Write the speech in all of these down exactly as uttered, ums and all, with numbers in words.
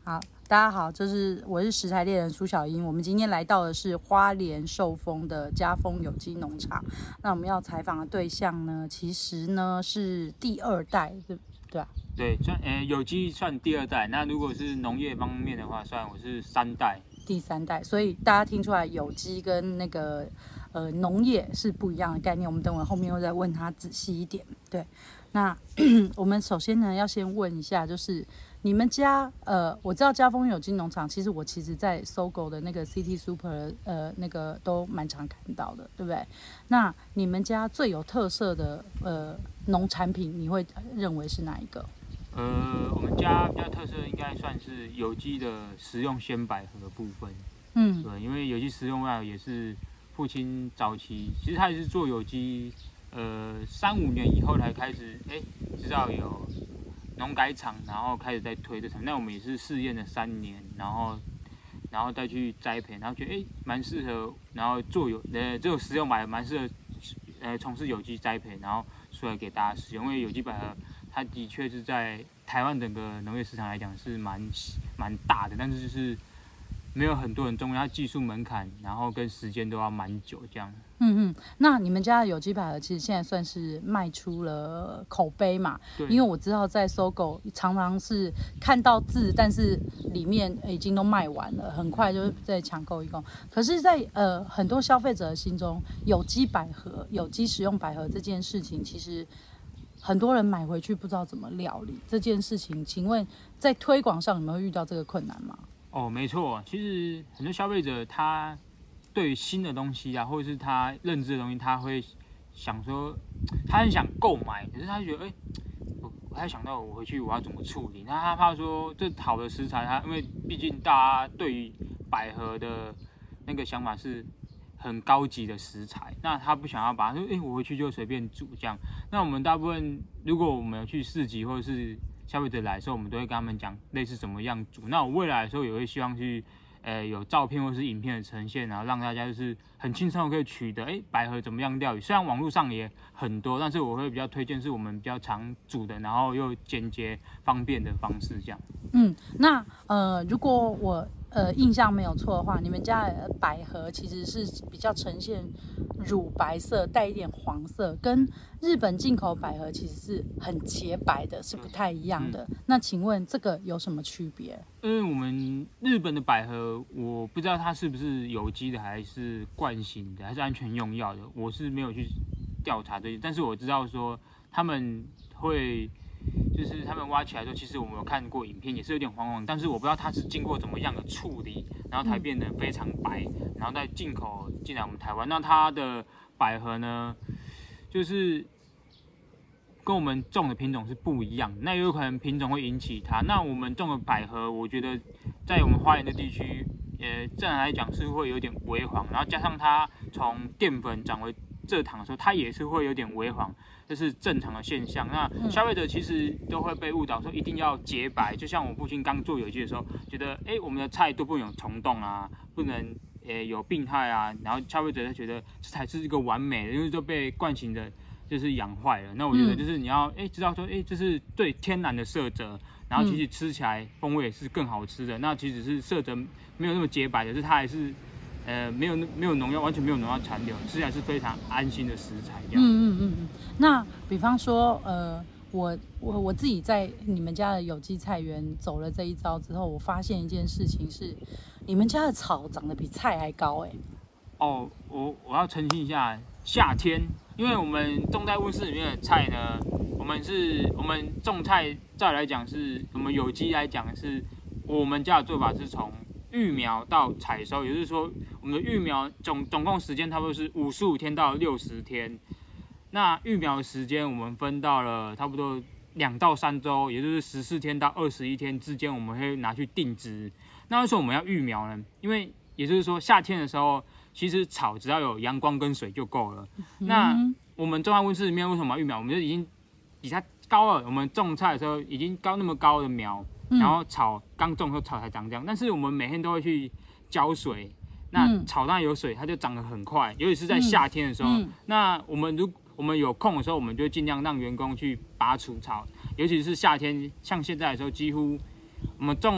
好，大家好，这是我是食材猎人苏小英。我们今天来到的是花莲寿丰的嘉丰有机农场。那我们要采访的对象呢，其实呢是第二代，对对啊？ 对，算呃有机算第二代。那如果是农业方面的话，算我是三代。 第三代，所以大家听出来有机跟那个呃农业是不一样的概念。我们等会后面会再问他仔细一点。对，那我们首先呢要先问一下，就是你们家呃，我知道嘉丰有机农场，其实我其实在搜狗的那个 City Super 呃那个都蛮常看到的，对不对？那你们家最有特色的呃农产品，你会认为是哪一个？ 呃，我们家比较特色应该算是有机的食用鲜百合的部分。 嗯， 对，因为有机食用百合也是父亲早期，其实他也是做有机，呃，三五年以后才开始，哎、欸，知道有农改场，然后开始在推这场。那我们也是试验了三年，然后然后再去栽培，然后觉得哎蛮适合，然后做有呃这个食用百合蛮适合，呃从事有机栽培，然后出来给大家使用。因为有机百合它的确是在台湾整个农业市场来讲是蛮蛮大的，但是就是没有很多人种，它技术门槛，然后跟时间都要蛮久这样。 嗯嗯，那你们家的有机百合其实现在算是卖出了口碑嘛？对。因为我知道在搜狗常常是看到字，但是里面已经都卖完了，很快就在抢购一空。可是在，在呃很多消费者的心中，有机百合、有机食用百合这件事情，其实很多人买回去不知道怎么料理这件事情。请问在推广上，你们会遇到这个困难吗？ 哦，没错，其实很多消费者他对于新的东西啊，或者是他认知的东西，他会想说，他很想购买，可是他觉得，哎、欸，我我还想到我回去我要怎么处理，那他怕说这好的食材，他因为毕竟大家对于百合的那个想法是很高级的食材，那他不想要把它说，哎、欸，我回去就随便煮这样。那我们大部分如果我们有去市集或者是消费者来的时候，我们都会跟他们讲类似怎么样煮。那我未来的时候也会希望去，呃，有照片或是影片的呈现，然后让大家就是很轻松的可以取得，哎、欸，百合怎么样料理。虽然网络上也很多，但是我会比较推荐是我们比较常煮的，然后又简洁方便的方式这样。 嗯，那呃，如果我呃印象没有错的话，你们家的百合其实是比较呈现乳白色，带一点黄色，跟日本进口百合其实是很洁白的，是不太一样的。嗯、那请问这个有什么区别？ 因为我们日本的百合，我不知道它是不是有机的，还是惯性的，还是安全用药的，我是没有去调查这些，但是我知道说他们会。就是他们挖起来的时候，其实我们有看过影片，也是有点黄黄，但是我不知道它是经过怎么样的处理，然后才变得非常白，然后再进口进来我们台湾。那它的百合呢，就是跟我们种的品种是不一样的，那也有可能品种会引起它。那我们种的百合，我觉得在我们花莲的地区，呃，自然来讲是会有点微黄，然后加上它从淀粉长为蔗糖的时候，它也是会有点微黄。这是正常的现象。那消费者其实都会被误导说一定要洁白，就像我父亲刚做有机的时候，觉得哎、欸，我们的菜都不能有虫洞啊，不能呃、欸、有病害啊，然后消费者就觉得这才是一个完美的，因为都被惯性的就是养坏了。那我觉得就是你要哎、欸、知道说哎、欸、这是最天然的色泽，然后其实吃起来风味也是更好吃的。那其实是色泽没有那么洁白的，是它还是。呃，没有没有农药，完全没有农药残留，吃起来是非常安心的食材。这样。 嗯嗯嗯嗯。那比方说，呃，我我我自己在你们家的有机菜园走了这一遭之后，我发现一件事情是，你们家的草长得比菜还高哎、欸。 哦，我我要澄清一下，夏天，因为我们种在温室里面的菜呢，我们是我们种菜，照来讲是我们有机来讲是，我们家的做法是从。育苗到采收，也就是说，我们的育苗总总共时间差不多是五十五天到六十天。那育苗的时间我们分到了差不多两到三周，也就是十四天到二十一天之间，我们会拿去定植。那为什么我们要育苗呢？因为也就是说，夏天的时候，其实草只要有阳光跟水就够了。嗯、那我们种在温室里面，为什么要育苗？我们就已经比它高了。我们种菜的时候已经高那么高的苗。然后草刚种的时候草才长这样，但是我们每天都会去浇水，那草当然有水，它就长得很快，尤其是在夏天的时候。嗯嗯、那我们如我们有空的时候，我们就尽量让员工去拔除草，尤其是夏天，像现在的时候，几乎我们种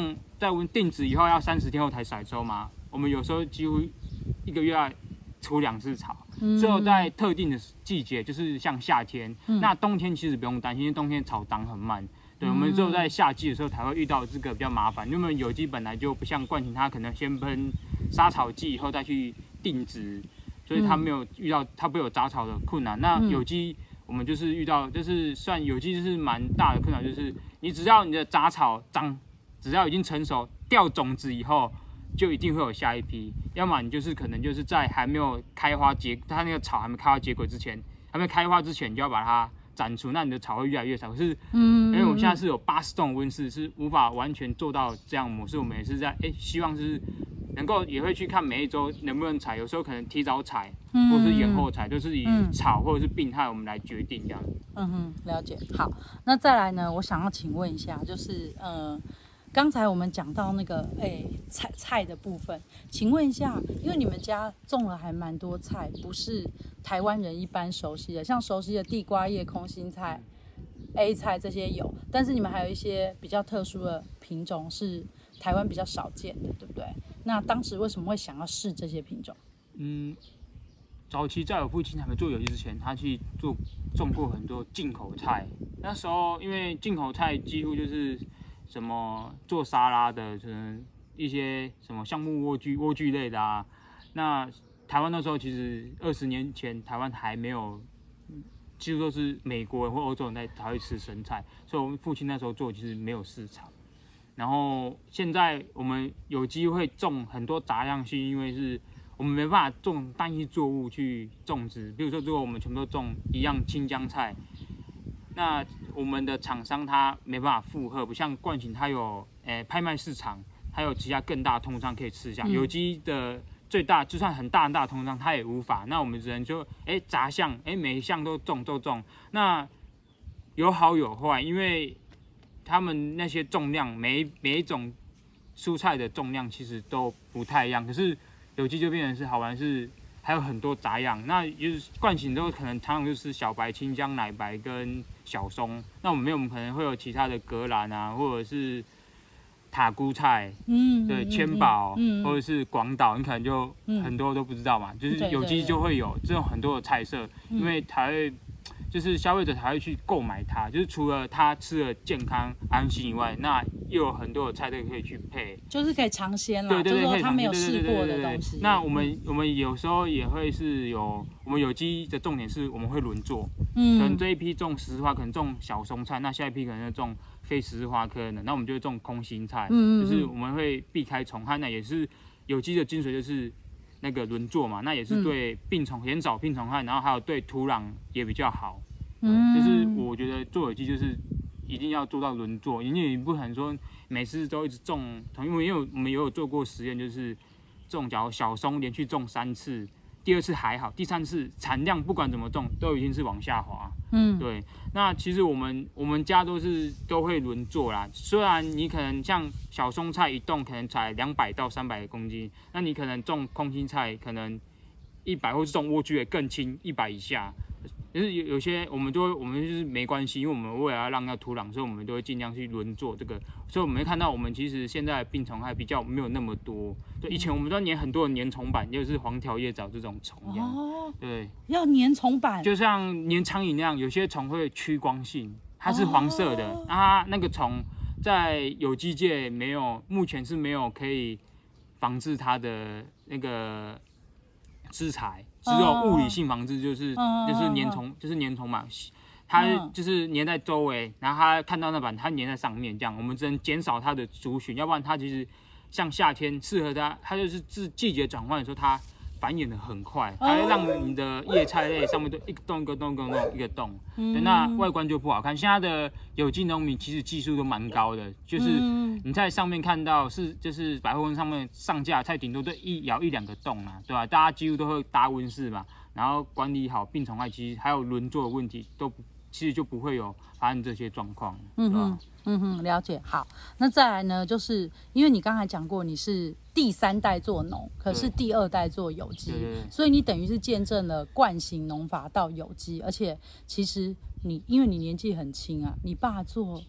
在我们定植以后要三十天后才采收嘛，我们有时候几乎一个月要除两次草。只有在特定的季节，就是像夏天，嗯、那冬天其实不用担心，因为冬天草长很慢。对，我们只有在夏季的时候才会遇到这个比较麻烦，因为有机本来就不像惯性，它可能先喷杀草剂以后再去定植，所以它没有遇到它不会有杂草的困难。那有机我们就是遇到，就是算有机就是蛮大的困难，就是你只要你的杂草长，只要已经成熟掉种子以后。就一定会有下一批，要么你就是可能就是在还没有开花结，它那个草还没开花结果之前，还没开花之前，你就要把它斩除，那你的草会越来越少。可是，嗯，因为我们现在是有八十栋温室，是无法完全做到这样模式。我们也是在哎、欸，希望是能够也会去看每一周能不能采，有时候可能提早采，或者是延后采，就是以草或者是病害我们来决定这样。 嗯哼，了解。好，那再来呢，我想要请问一下，就是呃。刚才我们讲到那个诶、欸、菜菜的部分，请问一下，因为你们家种了还蛮多菜，不是台湾人一般熟悉的，像熟悉的地瓜叶、空心菜、A 菜这些有，但是你们还有一些比较特殊的品种是台湾比较少见的，对不对？那当时为什么会想要试这些品种？ 嗯，早期在我父亲还没做有机之前，他去做种过很多进口菜，那时候因为进口菜几乎就是。什么做沙拉的，可能一些什么橡木莴苣、莴苣类的啊。那台湾那时候其实二十年前，台湾还没有，几乎都是美国人或欧洲人在才会吃生菜，所以我们父亲那时候做其实没有市场。然后现在我们有机会种很多杂样性，因为是我们没办法种单一作物去种植，比如说如果我们全部都种一样青江菜。那我们的厂商他没办法负荷，不像冠型，它有诶、欸、拍卖市场，还有其他更大的通商可以吃下。嗯、有机的最大就算很大很大的通商，它也无法。那我们只能就诶、欸、杂项，诶、欸、每一项都种都种。那有好有坏，因为他们那些重量，每一每一种蔬菜的重量其实都不太一样。可是有机就变成是好玩是。还有很多杂样，那就是惯型都可能常常就是小白、青江、奶白跟小松。那我们没有，我们可能会有其他的格兰啊，或者是塔菇菜，嗯，对，千宝、嗯，或者是广岛，你可能就很多都不知道嘛。嗯、就是有机就会有这种很多的菜色，嗯、因为才会就是消费者才会去购买它。就是除了他吃的健康安心以外，那又有很多的菜都可以去配， 就是可以尝鲜啦。对对对，就是说他没有试过的东西。 那我们、嗯、我们有时候也会是有，我们有机的重点是我们会轮作，嗯，可能这一批种十字花，可能种小松菜，那下一批可能种非十字花科的，那我们就种空心菜，嗯嗯嗯，就是我们会避开虫害，那也是有机的精髓，就是那个轮作嘛，那也是对病虫减少病虫害，然后还有对土壤也比较好。嗯，就是我觉得做有机就是一定要做到轮作，因为你不可能说每次都一直种同，因为因为我们也有做过实验，就是种假如小松连续种三次，第二次还好，第三次产量不管怎么种都已经是往下滑。嗯，对。那其实我们我们家都是都会轮作啦，虽然你可能像小松菜一栋可能才两百到三百公斤，那你可能种空心菜可能一百，或是种莴苣也更轻，一百以下。就是有有些我们就会我们就是没关系，因为我们为了要让它土壤，所以我们都会尽量去轮作这个。所以我们会看到我们其实现在病虫害比较没有那么多。对，以前我们都要粘很多的粘虫板，就是黄条叶藻这种虫一样。哦，对， 要粘虫板， 就像粘苍蝇那样，有些虫会趋光性，它是黄色的，哦、那它那个虫在有机界没有，目前是没有可以防治它的那个资材。只有物理性防治，就是、uh, 就是粘虫， uh, 就是粘虫嘛，它就是粘在周围，然后它看到那板，它粘在上面，这样我们只能减少它的族群，要不然它其实像夏天适合它，它就是季季节转换的时候，它繁衍的很快，它会让你的叶菜类上面都一个洞一个洞一个洞一个洞，嗯、那外观就不好看。现在的有机农民其实技术都蛮高的，就是你在上面看到是就是百货公司上面上架菜，顶多都一咬一两个洞啊，对吧？大家几乎都会搭温室嘛，然后管理好病虫害，其实还有轮作的问题都不。其实就不会有发生这些状况，嗯哼，嗯哼，了解。好，那再来呢，就是因为你刚才讲过你是第三代做农，可是第二代做有机，所以你等于是见证了惯型农法到有机，而且其实你因为你年纪很轻啊，你爸做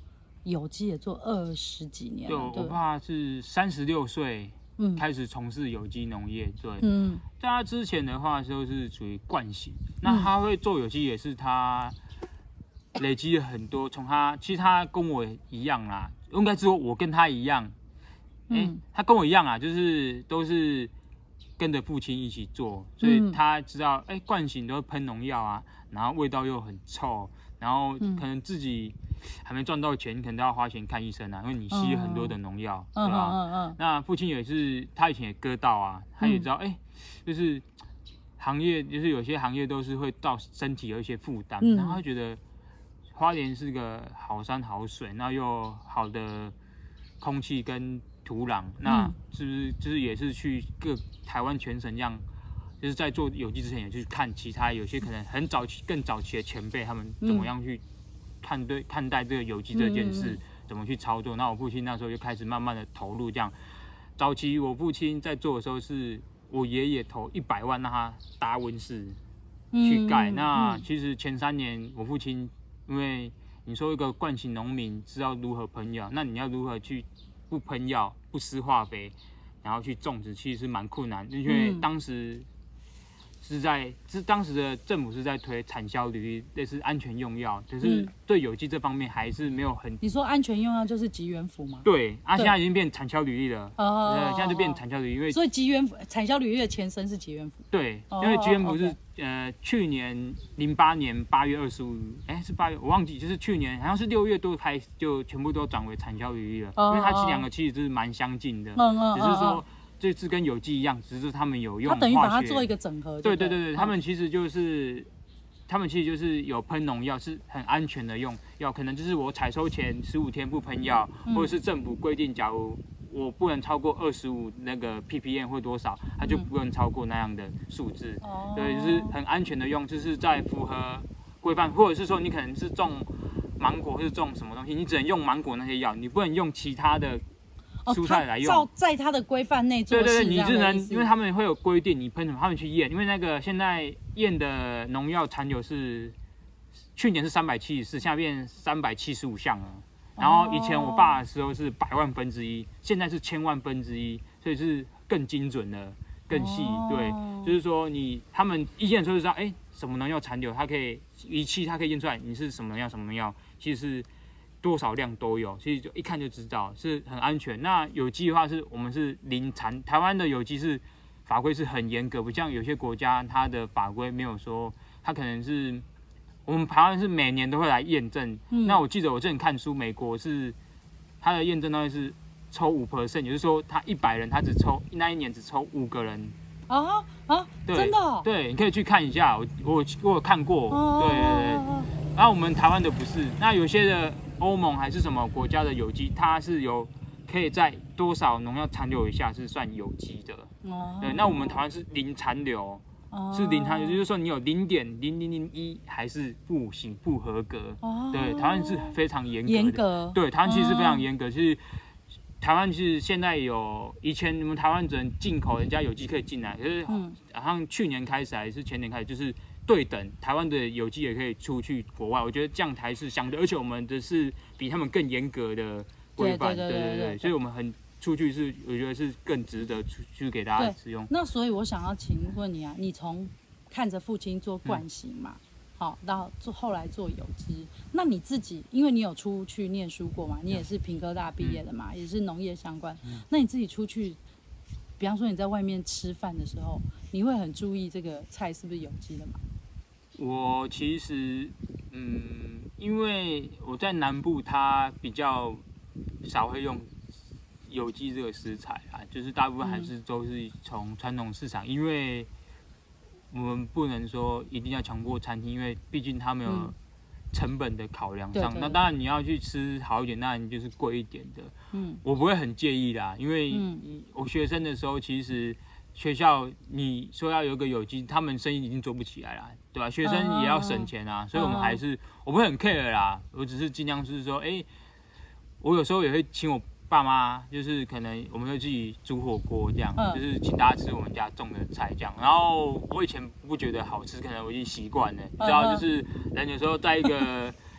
有机也做二十几年了。 对，我爸是三十六岁开始从事有机农业。对，嗯，在他之前的话，就是属于惯性。那他会做有机，也是他累积了很多。从他其实他跟我一样啦，应该说我跟他一样。哎、欸，他跟我一样啊，就是都是跟着父亲一起做，所以他知道，哎、欸，惯性都会喷农药啊，然后味道又很臭，然后可能自己还没赚到钱，可能都要花钱看医生啊，因为你吸了很多的农药，嗯、对吧、嗯嗯嗯？那父亲也是，他以前也割稻啊，他也知道，哎、欸，就是行业，就是有些行业都是会到身体有一些负担，嗯、然后他觉得花莲是个好山好水，那又好的空气跟土壤，那是不是就是也是去各台湾全省这样，就是在做有机之前也去看其他有些可能很早期、更早期的前辈他们怎么样去看对看待这个有机这件事，嗯、怎么去操作。那我父亲那时候就开始慢慢的投入这样。早期我父亲在做的时候，是我爷爷投一百万让他搭温室去盖。嗯、那其实前三年我父亲，因为你说一个惯性农民知道如何喷药，那你要如何去不喷药、不施化肥，然后去种植，其实是蛮困难，因为当时是在是当时的政府是在推产销履历，类似安全用药，可是对有机这方面还是没有很。 你说安全用药就是吉原辅吗？ 对，啊，现在已经变产销履历了，哦，对，现在就变产销履历，因为所以吉原辅产销履历的前身是吉原辅。 对，因为吉原辅是、哦、呃去年零八年八月二十五，哎是八月我忘记，就是去年好像是六月多开就全部都转为产销履历了，哦、因为它这两个其实是蛮相近的，嗯嗯、只是说。这次跟有机一样，只是他们有用化学， 他等于把它做一个整合。 对对对对，他们其实就是，他们其实就是有喷农药，是很安全的用药，可能就是我采收前十五天不喷药，嗯、或者是政府规定，假如我不能超过二十五那个 P P M 或多少，它就不能超过那样的数字。嗯、对，就是很安全的用，就是在符合规范，或者是说你可能是种芒果或是种什么东西，你只能用芒果那些药，你不能用其他的。蔬菜来用， 照在它的规范内做事。 对对对，你只能，因为他们会有规定，你喷什么，他们去验，因为那个现在验的农药残留是去年是三百七十四，现在变三百七十五项了。然后以前我爸的时候是百万分之一，现在是千万分之一，所以是更精准的、更细。哦、对，就是说你他们一验的时候就知道，哎、欸，什么农药残留，它可以仪器它可以验出来你是什么农药什么农药，其实是。多少量都有，其实就一看就知道是很安全。那有机的话是我们是零残，台湾的有机是法规是很严格，不像有些国家它的法规没有说，它可能是我们台湾是每年都会来验证。嗯、那我记得我之前看书，美国是它的验证大概是抽五 percent， 也就是说他一百人他只抽那一年只抽五个人。 啊啊，真的、哦？ 对，你可以去看一下，我我我有看过，哦、对对对。然后我们台湾的不是，那有些的。欧盟还是什么国家的有机，它是有可以在多少农药残留以下是算有机的。哦、对，那我们台湾是零残留，哦、是零残留，就是说你有零点零零零一还是不行不合格。哦、对，台湾是非常严格的。严格。对，台湾其实是非常严格，其实台湾是现在有以前你们台湾只能进口人家有机可以进来，可是好像去年开始还是前年开始就是。对等，台湾的有机也可以出去国外，我觉得这样才是相对，而且我们的是比他们更严格的规范，对对 对, 对, 对, 对，所以我们很出去是，我觉得是更值得出去给大家使用。 那所以我想要请问你啊，你从看着父亲做惯性嘛，好、嗯，到做后来做有机，那你自己，因为你有出去念书过嘛，你也是屏科大毕业的嘛，嗯、也是农业相关，嗯、那你自己出去，比方说你在外面吃饭的时候，你会很注意这个菜是不是有机的嘛？ 我其实，嗯，因为我在南部，它比较少会用有机这个食材啊，就是大部分还是都是从传统市场，嗯、因为我们不能说一定要强迫餐厅，因为毕竟他们有成本的考量上。嗯、那当然你要去吃好一点，那你就是贵一点的。嗯，我不会很介意啦，因为我学生的时候其实。学校你说要有个有机，他们生意已经做不起来了，对吧、啊？学生也要省钱啊， uh, 所以我们还是、uh, 我不会很 care 啦，我只是尽量是说，哎、欸，我有时候也会请我爸妈，就是可能我们会自己煮火锅这样， uh, 就是请大家吃我们家种的菜这样。然后我以前不觉得好吃，可能我已经习惯了，你知道，就是人有时候在一个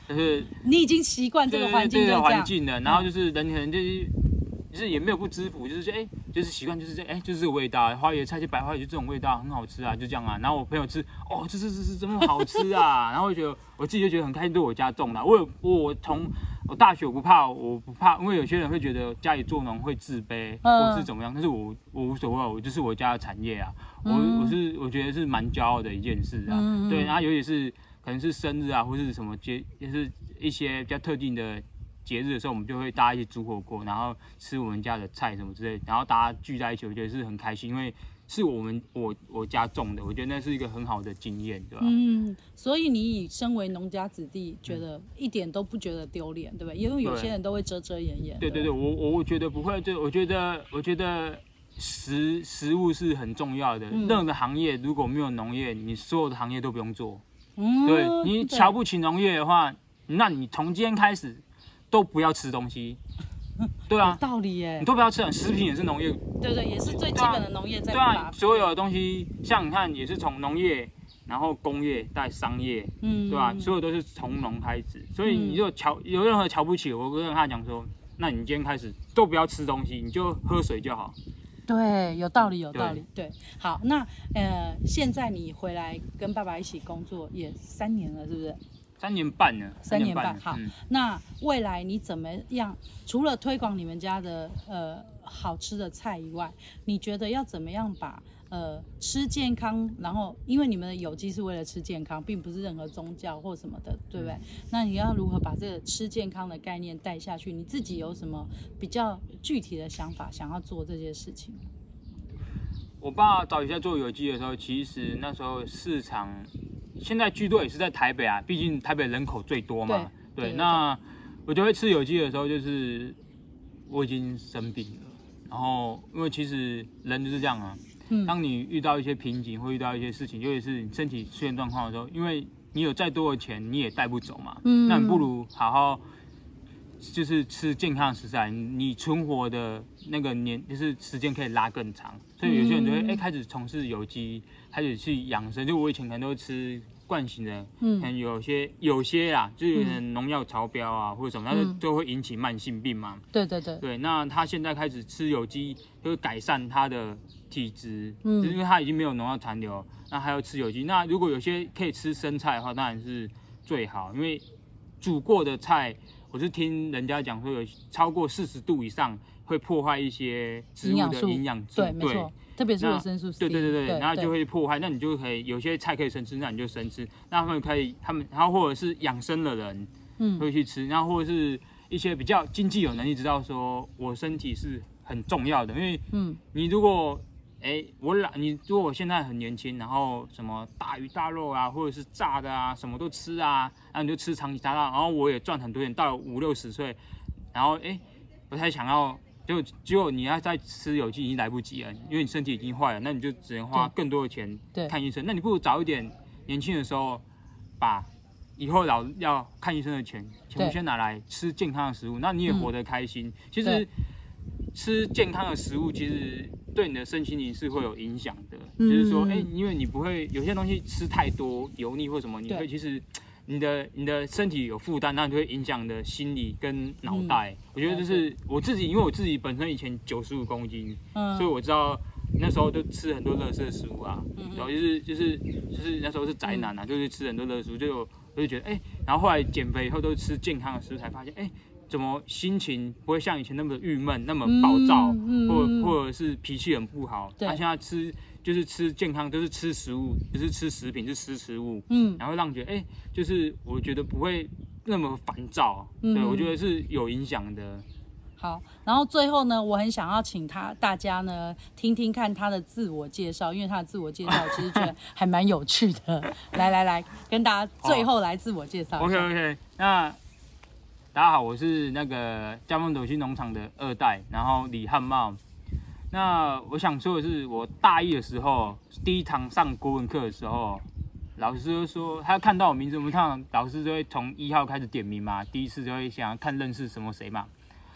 就是你已经习惯这个环境， 这个环境了，然后就是人可能就是。就是也没有不知福，就是哎、欸，就是习惯，就是这哎、欸，就是这个味道，花椰菜就白花椰就这种味道，很好吃啊，就这样啊。然后我朋友吃，哦，这这这这这么好吃啊，然后我觉得我自己就觉得很开心，对我家种的。我有我从我大学我不怕，我不怕，因为有些人会觉得家里做农会自卑，或者是怎么样，但是我我无所谓，我就是我家的产业啊，我我是我觉得是蛮骄傲的一件事啊，嗯、对，然后尤其是可能是生日啊，或是什么节，就是一些比较特定的。节日的时候，我们就会大家一起煮火锅，然后吃我们家的菜什么之类，然后大家聚在一起，我觉得是很开心，因为是我们我我家种的，我觉得那是一个很好的经验，对吧？ 嗯，所以你以身为农家子弟，觉得一点都不觉得丢脸，对不对？因为有些人都会遮遮掩掩。 对对对，我我我觉得不会，就我觉得我觉得食食物是很重要的，嗯、任何的行业如果没有农业，你所有的行业都不用做。嗯，对你瞧不起农业的话，那你从今天开始。都不要吃东西，对啊， 有道理耶。 你都不要吃，食品也是农业， 对对，也是最基本的农业在。 对啊，所有的东西，像你看，也是从农业，然后工业到商业，嗯，对吧？所有都是从农开始，所以你就瞧有任何瞧不起，我会跟他讲说，那你今天开始都不要吃东西，你就喝水就好。 对，有道理，有道理。对，好，那呃，现在你回来跟爸爸一起工作也三年了，是不是？ 三年半了， 三年半。好，嗯、那未来你怎么样？除了推广你们家的呃好吃的菜以外，你觉得要怎么样把呃吃健康，然后因为你们的有机是为了吃健康，并不是任何宗教或什么的，对不对？嗯、那你要如何把这个吃健康的概念带下去？你自己有什么比较具体的想法，想要做这件事情？ 我爸早期在做有机的时候，其实那时候市场。现在居多也是在台北啊，毕竟台北人口最多嘛。对，对对那我就会吃有机的时候，就是我已经生病了，然后因为其实人就是这样啊，嗯、当你遇到一些瓶颈或遇到一些事情，尤其是你身体出现状况的时候，因为你有再多的钱你也带不走嘛，嗯、那你不如好好就是吃健康的食材，你存活的那个年就是时间可以拉更长，所以有些人就会哎、欸、开始从事有机。开始去养生，就我以前可能都会吃惯性的，嗯，可能有些有些啦，就是农药超标啊、嗯、或者什么，它就都会引起慢性病嘛。 对对对。 对，那他现在开始吃有机，就会改善他的体质，嗯，就是因为他已经没有农药残留，那还要吃有机。那如果有些可以吃生菜的话，当然是最好，因为煮过的菜，我是听人家讲说有超过四十度以上会破坏一些植物的营养素， 对，没错。特别是维生素 C， 对对对对，然后就会破坏。那你就可以有些菜可以生吃，那你就生吃。那他们可以，他们然后或者是养生的人，嗯，会去吃。然后或者是一些比较经济有能力，知道说我身体是很重要的，因为，嗯，你如果，哎，我老，你如果我现在很年轻，然后什么大鱼大肉啊，或者是炸的啊，什么都吃啊，然后你就吃长期大大，然后我也赚很多钱，到五六十岁，然后哎，不太想要。就结果你要再吃有机已经来不及了，因为你身体已经坏了，那你就只能花更多的钱看医生。那你不如早一点，年轻的时候把以后老要看医生的钱全部先拿来吃健康的食物，那你也活得开心。嗯、其实吃健康的食物其实对你的身心灵是会有影响的，嗯、就是说，哎、欸，因为你不会有些东西吃太多油腻或什么，你会其实。你的你的身体有负担，那就会影响你的心理跟脑袋。嗯、我觉得就是我自己，因为我自己本身以前九十五公斤，嗯、所以我知道那时候就吃很多垃圾食物啊，嗯、然后就是就是就是那时候是宅男啊，嗯、就是吃很多垃圾食物，就我就觉得哎、欸，然后后来减肥以后都吃健康的食物，才发现哎、欸，怎么心情不会像以前那么郁闷、那么暴躁，嗯、或或者是脾气很不好。他、啊、现在吃。就是吃健康，都是吃食物，不是吃食品，是吃食物。嗯，然后让觉得，哎、欸，就是我觉得不会那么烦躁。嗯，对我觉得是有影响的。 好，然后最后呢，我很想要请他大家呢听听看他的自我介绍，因为他的自我介绍其实觉得还蛮有趣的。来来来，跟大家最后来自我介绍一下。 OK OK， 那大家好，我是那个嘉丰斗心农场的二代，然后李汉茂。那我想说的是，我大一的时候，第一堂上国文课的时候，老师就说他看到我名字，我们通常老师就会从一号开始点名嘛，第一次就会想要看认识什么谁嘛。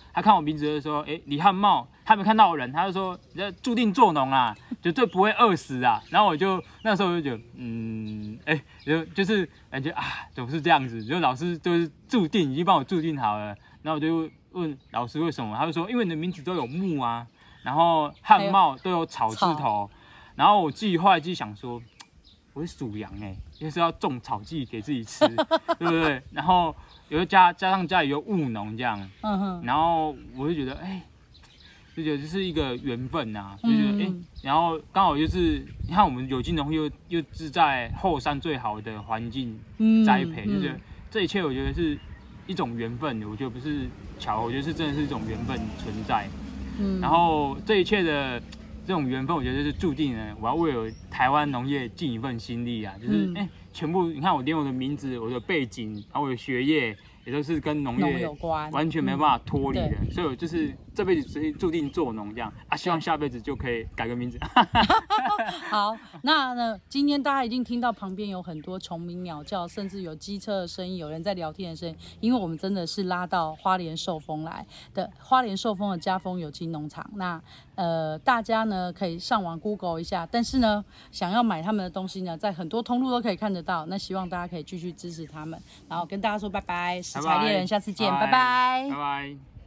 他看我名字就说，哎，李汉茂，他没看到我人，他就说你这注定做农啊，绝对不会饿死啊。然后我就那时候我就觉得，嗯，哎，就就是感觉啊，怎么是这样子？就老师就是注定已经帮我注定好了。然后我就问老师为什么，他就说因为你的名字都有木啊，然后汉茂都有草字头。然后我自己后来就想说，我是属羊哎，就是要种草剂给自己吃，对不对？然后有加加上家里有务农这样，嗯哼，然后我就觉得哎。就觉得这是一个缘分呐、啊，就觉得哎、嗯欸，然后刚好就是你看我们有机农又又是在后山最好的环境栽培，嗯嗯、就觉得这一切我觉得是一种缘分，我觉得不是巧合，我觉得是真的是一种缘分存在。嗯，然后这一切的这种缘分，我觉得是注定了，我要为了台湾农业尽一份心力啊，就是哎、嗯欸，全部你看我连我的名字、我的背景，然后我的学业。也都是跟农业有关，完全没办法脱离的，嗯、所以我就是这辈子注定做农这样啊，希望下辈子就可以改个名字。 好，那呢，今天大家已经听到旁边有很多虫鸣鸟叫，甚至有机车的声音，有人在聊天的声音，因为我们真的是拉到花莲寿丰来的，花莲寿丰的嘉丰有机农场。那呃，大家呢可以上网 Google 一下，但是呢，想要买他们的东西呢，在很多通路都可以看得到。那希望大家可以继续支持他们，然后跟大家说拜拜。食材猎人，下次见，拜拜， 拜拜。